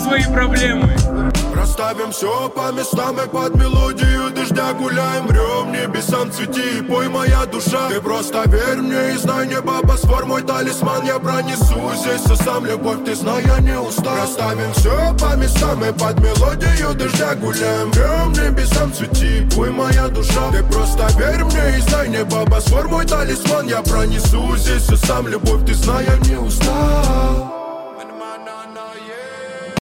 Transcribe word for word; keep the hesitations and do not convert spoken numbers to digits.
свои проблемы. Расставим все по местам и под мелодию дождя гуляем, врем небесам цвети и пой, моя душа. Ты просто верь мне и знай, небо Босфор мой талисман. Я пронесу здесь все сам, любовь, ты знай, я не устал. Расставим все по местам и под мелодию дождя гуляем, врем небесам цвети и пой, моя душа. Ты просто верь мне и знай, небо Босфор мой талисман. Я пронесу здесь все сам, любовь, ты знай, я не устал.